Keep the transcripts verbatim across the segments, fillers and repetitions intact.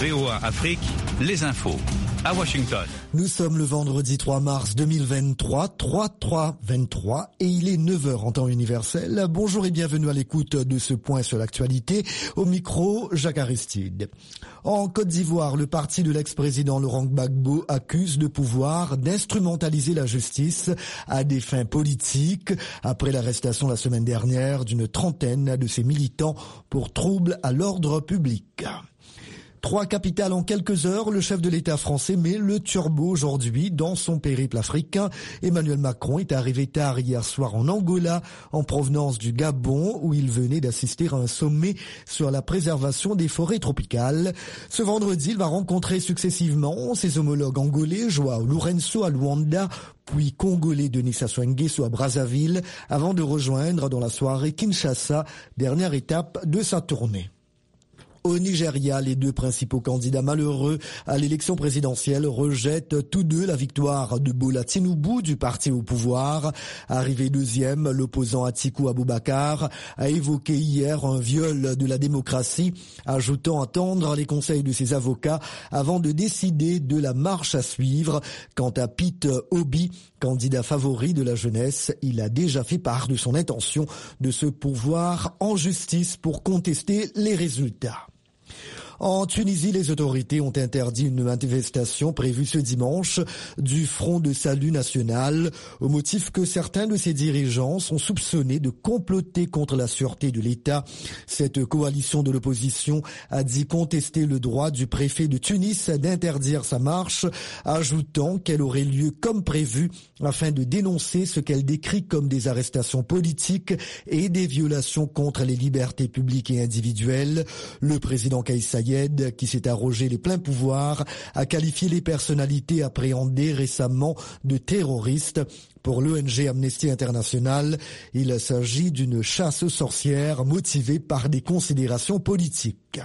V O A Afrique, les infos. À Washington. Nous sommes le vendredi trois mars deux mille vingt-trois, trois trois vingt-trois, et il est neuf heures en temps universel. Bonjour et bienvenue à l'écoute de ce point sur l'actualité. Au micro, Jacques Aristide. En Côte d'Ivoire, le parti de l'ex-président Laurent Gbagbo accuse le pouvoir d'instrumentaliser la justice à des fins politiques après l'arrestation la semaine dernière d'une trentaine de ses militants pour troubles à l'ordre public. Trois capitales en quelques heures, le chef de l'État français met le turbo aujourd'hui dans son périple africain. Emmanuel Macron est arrivé tard hier soir en Angola, en provenance du Gabon, où il venait d'assister à un sommet sur la préservation des forêts tropicales. Ce vendredi, il va rencontrer successivement ses homologues angolais, Joao Lourenço à Luanda, puis congolais Denis Sassou Nguesso à Brazzaville, avant de rejoindre dans la soirée Kinshasa, dernière étape de sa tournée. Au Nigeria, les deux principaux candidats malheureux à l'élection présidentielle rejettent tous deux la victoire de Bola Tinubu du parti au pouvoir. Arrivé deuxième, l'opposant Atiku Abubakar a évoqué hier un viol de la démocratie, ajoutant attendre les conseils de ses avocats avant de décider de la marche à suivre. Quant à Pete Obi, candidat favori de la jeunesse, il a déjà fait part de son intention de se pourvoir en justice pour contester les résultats. En Tunisie, les autorités ont interdit une manifestation prévue ce dimanche du Front de Salut National au motif que certains de ses dirigeants sont soupçonnés de comploter contre la sûreté de l'État. Cette coalition de l'opposition a dit contester le droit du préfet de Tunis d'interdire sa marche, ajoutant qu'elle aurait lieu comme prévu afin de dénoncer ce qu'elle décrit comme des arrestations politiques et des violations contre les libertés publiques et individuelles. Le président Kais Saied, qui s'est arrogé les pleins pouvoirs, a qualifié les personnalités appréhendées récemment de terroristes. Pour l'O N G Amnesty International, il s'agit d'une chasse aux sorcières motivée par des considérations politiques.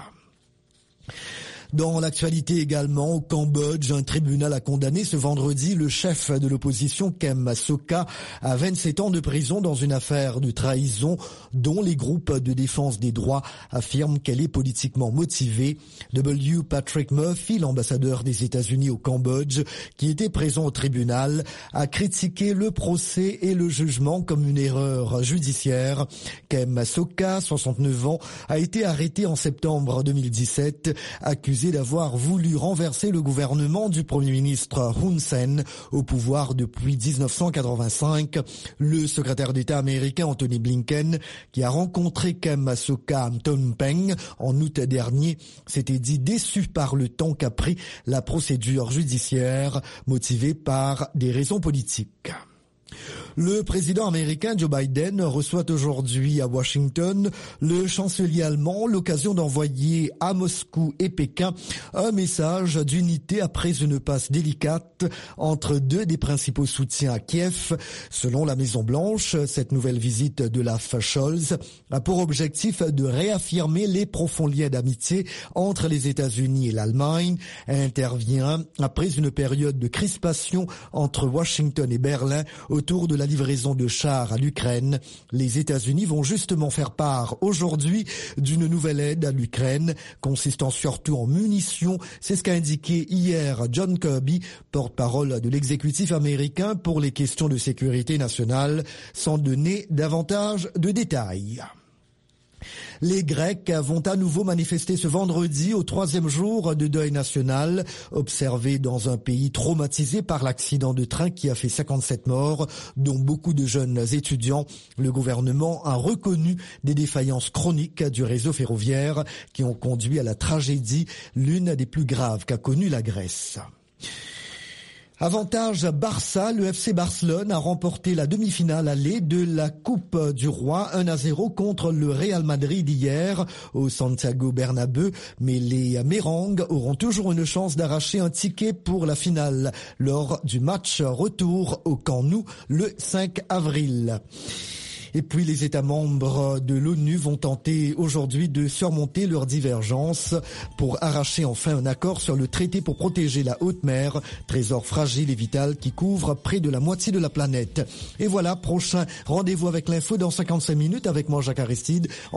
Dans l'actualité également, au Cambodge, un tribunal a condamné ce vendredi le chef de l'opposition Kem Sokha à vingt-sept ans de prison dans une affaire de trahison dont les groupes de défense des droits affirment qu'elle est politiquement motivée. W. Patrick Murphy, l'ambassadeur des États-Unis au Cambodge, qui était présent au tribunal, a critiqué le procès et le jugement comme une erreur judiciaire. Kem Sokha, soixante-neuf ans, a été arrêté en septembre deux mille dix-sept, accusé d'avoir voulu renverser le gouvernement du Premier ministre Hun Sen au pouvoir depuis dix-neuf cent quatre-vingt-cinq. Le secrétaire d'État américain Anthony Blinken, qui a rencontré Kem Sokha à Phnom Penh en août dernier, s'était dit déçu par le temps qu'a pris la procédure judiciaire motivée par des raisons politiques. Le président américain Joe Biden reçoit aujourd'hui à Washington le chancelier allemand, l'occasion d'envoyer à Moscou et Pékin un message d'unité après une passe délicate entre deux des principaux soutiens à Kiev. Selon la Maison-Blanche, cette nouvelle visite de Olaf Scholz a pour objectif de réaffirmer les profonds liens d'amitié entre les États-Unis et l'Allemagne. Elle intervient après une période de crispation entre Washington et Berlin autour de la livraison de chars à l'Ukraine. Les États-Unis vont justement faire part aujourd'hui d'une nouvelle aide à l'Ukraine, consistant surtout en munitions. C'est ce qu'a indiqué hier John Kirby, porte-parole de l'exécutif américain pour les questions de sécurité nationale, sans donner davantage de détails. Les Grecs vont à nouveau manifester ce vendredi au troisième jour de deuil national, observé dans un pays traumatisé par l'accident de train qui a fait cinquante-sept morts, dont beaucoup de jeunes étudiants. Le gouvernement a reconnu des défaillances chroniques du réseau ferroviaire qui ont conduit à la tragédie, l'une des plus graves qu'a connue la Grèce. Avantage Barça, le F C Barcelone a remporté la demi-finale aller de la Coupe du Roi un à zéro contre le Real Madrid hier au Santiago Bernabéu, mais les Mérengues auront toujours une chance d'arracher un ticket pour la finale lors du match retour au Camp Nou le cinq avril. Et puis les États membres de l'ONU vont tenter aujourd'hui de surmonter leurs divergences pour arracher enfin un accord sur le traité pour protéger la haute mer, trésor fragile et vital qui couvre près de la moitié de la planète. Et voilà, prochain rendez-vous avec l'info dans cinquante-cinq minutes avec moi Jacques Aristide.